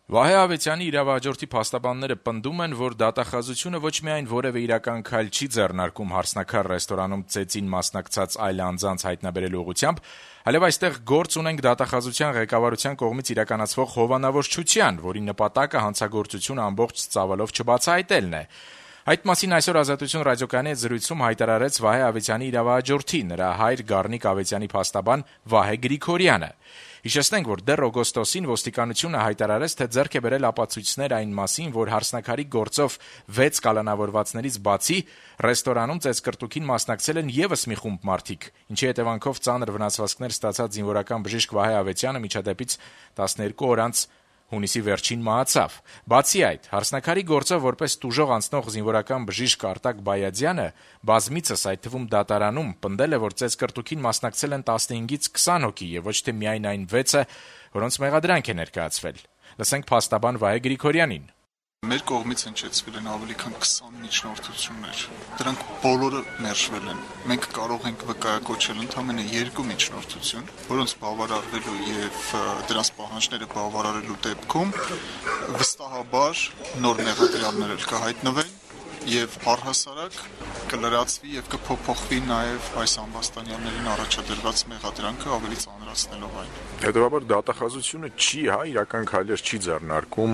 Վահե Ավետյանի իրավահաջորդի փաստաբանները պնդում են, որ դատախազությունը ոչ միայն որևէ իրական քայլ չի ձեռնարկում Հարսնաքար ռեստորանում ծեծին մասնակցած այլ անձանց հայտնաբերելու ուղղությամբ, այլև այստեղ գործ ունենք դատախազության ղեկավարության կողմից իրականացվող հովանավորչության, որի նպատակը հանցագործությունը ամբողջ ծավալով չբացահայտելն է։ Այդ մասին այսօր Ազատություն ռադիոկայանի հետ զրույցում հայտարարեց Վահե Ավետյանի իրավահաջորդի, նրա հայր Գառնիկ Ավետյանի փաստաբան Վահե Գրիգորյանը։ Հիշեցնենք, որ դեռ օգոստոսին ոստիկանությունը հայտարարեց, թե ձեռք է բերել ապացույցներ այն մասին, որ Հարսնաքարի գործով 6 կալանավորվածներից բացի ռեստորանում ծեծկրտուքին մասնակցել են եւս մի խումբ մարդիկ, ինչի հետևանքով ծանր վնասվածքներ ստացած զինվորական բժիշկ Վահե Ավետյանը միջադեպից 12 օր անց հունիսի վերջին մահացավ։ Բացի այդ, Հարսնաքարի գործով որպես տուժող անցնող զինվորական բժիշկ Արտակ Բայազյանը բազմիցս, այդ թվում դատարանում, պնդել է, որ ծեծկրտուքին մասնակցել են 15-ից 20 հոգի եւ ոչ թե միայն այն 6-ը, որոնց մեղադրանք է ներկայացվել։ Լսենք փաստաբան Վահե Գրիգորյանին։ Մեր կողմից հնչեցվել են ավելի քան 20 միջնորդություններ։ Դրանք բոլորը մերժվել են։ Մենք կարող ենք վկայակոչել ընդամենը 2 միջնորդություն, որոնց բավարարվելու եւ դրանց պահանջները բավարարելու դեպքում վստահաբար նոր մեղադրյալներ էլ կհայտնվեն եւ առհասարակ կլրացվի եւ կփոփոխվի նաեւ այս ամբաստանյալներին առաջադրված մեղադրանքը ավելի ծանրացնելով այն։ Հետևաբար դատախազությունը չի, իրական քայլեր չի ձեռնարկում։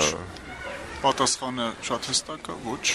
Պատասխանը շատ հստակ է, ոչ,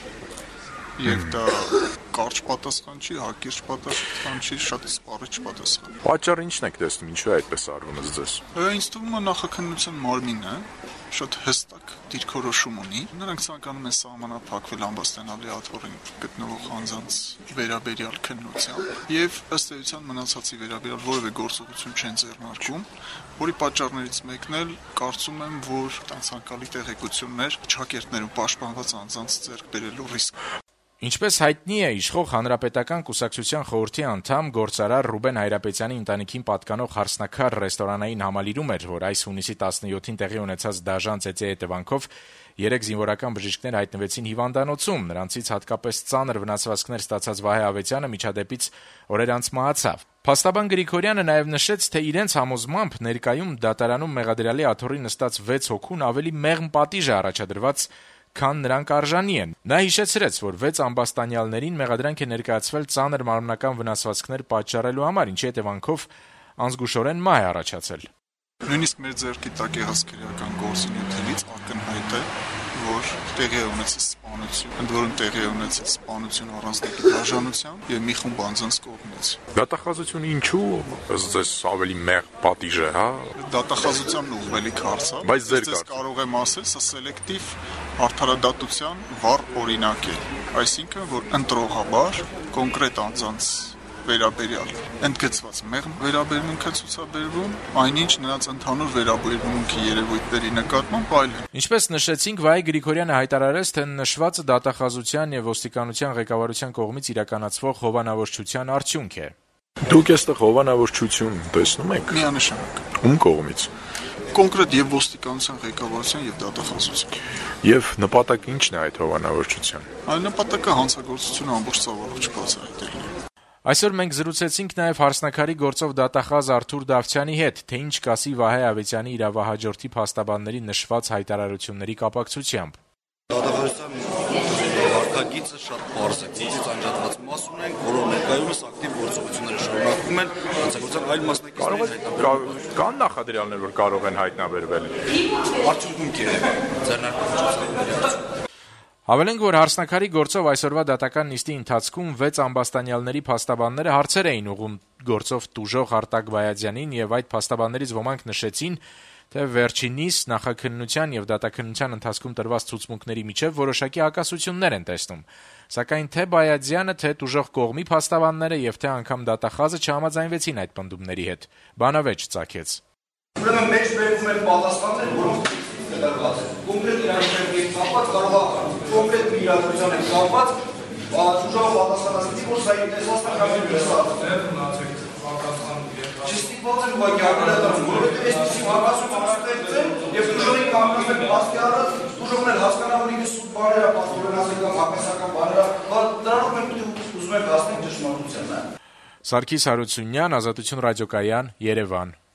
եւ դա կարճ պատասխան չի, հակիրճ պատասխան չի, շատ սպառիչ պատասխան։ Պատճառը ինչն եք տեսնում, ինչու է այդպես արվում ըստ ձեզ։ Ինձ թվում է նախաքննության մարմինը շատ հստակ դիրքորոշում ունի։ Նրանք ցանկանում են սահմանափակվել ամբաստանալի աթոռին գտնվող անձանց վերաբերյալ քննությամբ եւ ըստ էության մնացածի վերաբերյալ որևէ գործողություն չեն ձեռնարկում, որի պատճառներից մեկն էլ կարծում եմ, որ ցանկալի տեղեկություններ ճակերտներում պաշտպանված անձանց ձեռք բերելու ռիսկ։ Ինչպես հայտնի է, իշխող Հանրապետական կուսակցության խորհրդի անդամ գործարար Ռուբեն Հայրապետյանի ընտանիքին պատկանող Հարսնաքար ռեստորանային համալիրում էր, որ այս հունիսի 17-ին տեղի ունեցած դաժան ծեծի հետևանքով 3 զինվորական բժիշկներ հայտնվեցին հիվանդանոցում, նրանցից հատկապես ծանր վնասվածքներ ստացած Վահե Ավետյանը միջադեպից օրեր անց մահացավ։ Փաստաբան Գրիգորյանը նաև նշեց, թե իրենց համոզմամբ ներկայում դատարանում մեղադրյալի աթոռի նստած 6 հոգուն ավելի մեղմ պատիժ է առաջադրված, քան նրանք արժանի են։ Նա հիշեցրեց, որ 6 ամբաստանյալներին մեղադրանք է ներկայացվել ծանր մարմնական վնասվածքներ պատճառելու համար, ինչի հետևանքով անզգուշորեն մահ է առաջացել։ Նույնիսկ մեր ձեռքի տակ եղած քրեական գործունեությունից ակնհայտ է, որ տեղի է ունեցել սպանություն, ընդ որում տեղի է ունեցել սպանություն առանձնյակի դաժանությամբ եւ մի խումբ անձանց կողմից։ Դատախազությունը ինչու ըստ ձեզ ավելի մեղ պատիժ է, հա? Դատախազությանն ուղղվելիք հարց է, բայց ձեր կարող եմ ասել, սա սելեկտիվ արդարադատության վառ օրինակ է, այսինքն որ ընտրողաբար կոնկրետ անձանց վերաբերյալ ընդգծված մեղմ վերաբերմունքը ցուցաբերվում, այնինչ նրանց ընդհանուր վերաբերմունքի երևույթների նկատմամբ այլն։ Ինչպես նշեցինք, Վահե Գրիգորյանը հայտարարեց, թե նշվածը դատախազության եւ ոստիկանության ղեկավարության կողմից իրականացվող հովանավորչության արդյունք է։ Դուք այստեղ հովանավորչություն տեսնում եք։ Միանշանակ։ Ում կողմից։ Կոնկրետ եւ ոստիկանության ղեկավարության եւ դատախազության։ Եվ նպատակը ինչն է այդ հովանավորչության։ Այն նպատակը հանցագործությունը ամբողջ ծավալով չբացահայտելն է։ Այսօր մենք զրուցեցինք նաև Հարսնաքարի գործով դատախազ Արթուր Դավթյանի հետ, թե ինչ կասի Վահե Ավետյանի իրավահաջորդի փաստաբանների նշված հայտարարությունների կապակցությամբ։ Դատախազության վարքագիծը շատ պարզ է, ծիծից անջատված մաս ունենք, որոնք ներկայումս ակտիվ գործողությունները շարունակվում են, հանցագործության այլ մասնակիցների հայտնաբերվում։ Կան նախադրյալներ, որ կարող են հայտնաբերվել։ Արդյունքում ձեռնարկվում Հավելենք, որ Հարսնաքարի գործով այսօրվա դատական նիստի ընթացքում 6 ամբաստանյալների փաստաբանները հարցեր էին ուղղում գործով տուժող Արտակ Բայազյանին եւ այդ փաստաբաններից ոմանք նշեցին, թե վերջինիս նախաքննության եւ դատաքննության ընթացքում տրված ցուցմունքների միջև որոշակի հակասություններ են տեսնում։ Սակայն թե Բայազյանը, թե տուժող կողմի փաստաբանները եւ թե անգամ դատախազը չհամաձայնվեցին այդ պնդումների հետ։ Բանավեճ ծագեց։ Ուրեմն մեջ վերում են պատասխաններ, որոնք դրված են։ Կոնկրետ իրավիճակի կապված կարող է կոնկրետ մի իրադրության հետ կապված ուժով պատասխանատվի, որ սա ինտեսված կամեն լսած։ Չստիպված են ուղղակի արտադրում, որովհետև այսպիսի հակասություն ստեղծեն եւ ուժովին կանգնվել բացի առած, ուժովն էլ հասկանա, որ ինքը սուտ բարերա, պատվորենացի կամ հակասական բարերա, դրանով մենք ուզում ենք հասնել ճշմարտությանը։ Սարգիս Հարությունյան, Ազատություն ռադիոկայան, Երևան։